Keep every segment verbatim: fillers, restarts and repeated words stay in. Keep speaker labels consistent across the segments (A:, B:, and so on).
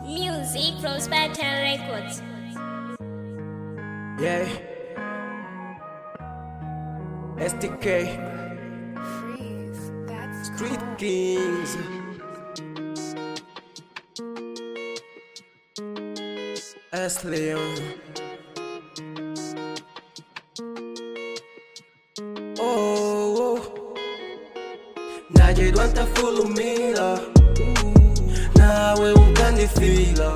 A: Music from Spartan Records.
B: Yeah. S T K. Street Kings. S Leon. Oh, oh. Naje duanta fulumila. Nawe ukandifila.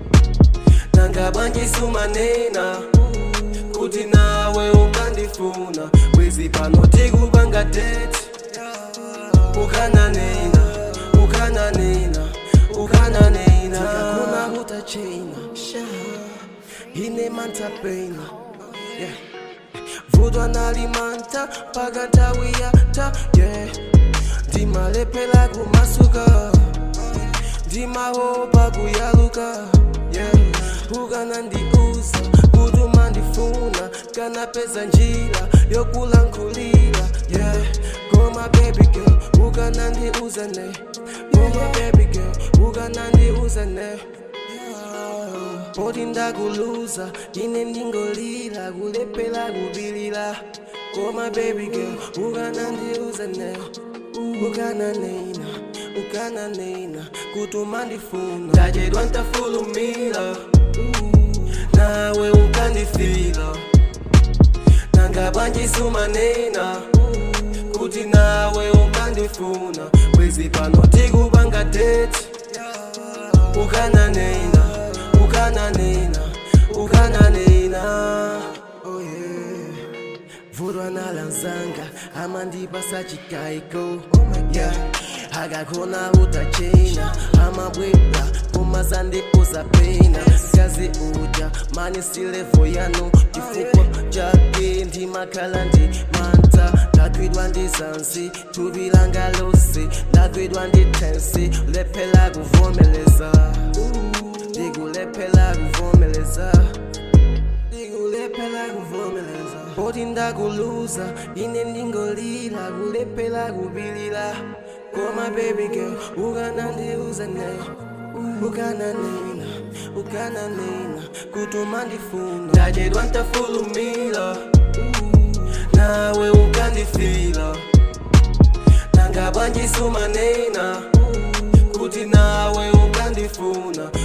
B: Nangabanje sumanena. Kuti nawe ukandifuna. Wezi panoti kubanga date. Ukana nena, ukana nena, ukana nena. Kuna huta china, hine manta pena. Yeah. Vudwa nalimanta, paganta wiyata. Yeah. Dima lepela kumasuka, dima hopa kuyaluka. Yeah. Ukana ndi uza, kuduma ndifuna. Kana pesa njila, yokulankulila. Yeah. Go my baby girl, ukana ndi uzane. Go my baby girl, ukana ndi uzane. Poti ndakuluza, ine ndingolila, kulepela kubilila. Go my baby girl, ukana ndi uzane. Ukana nena, ukana nena, kutuma ndifuna. Tajedwa ntafulumila, nawe ukandifila. Nangabanje sumanena, kuti nawe ukandifuna. Wezi panoti kubanga date. Ukana nena, ukana nena, ukana nena. Oh yeah. Vudwa nalanzanga, amandipa sachikaiko. Oh my yeah. Hagakona utachena, amabwebla, kumazande uzapena. Kazi uja, mani silevo yano. Chifukwa chake ndi makala ndi manta. Ndakwidwa ndi zansi, tubilanga lose. Ndakwidwa ndi tensi, lepela kuvomeleza. Digulepela kuvomeleza. Digulepela kuvomeleza. Poti ndakuluza, ine ndingolila, kulepela kubilila. Go my baby girl, ukana ndi uzane. Ukana nena, ukana nena, kutuma ndifuna. Tajedwa ntafulumila, nawe ukandifila. Nangabanje sumanena, kuti nawe ukandifuna.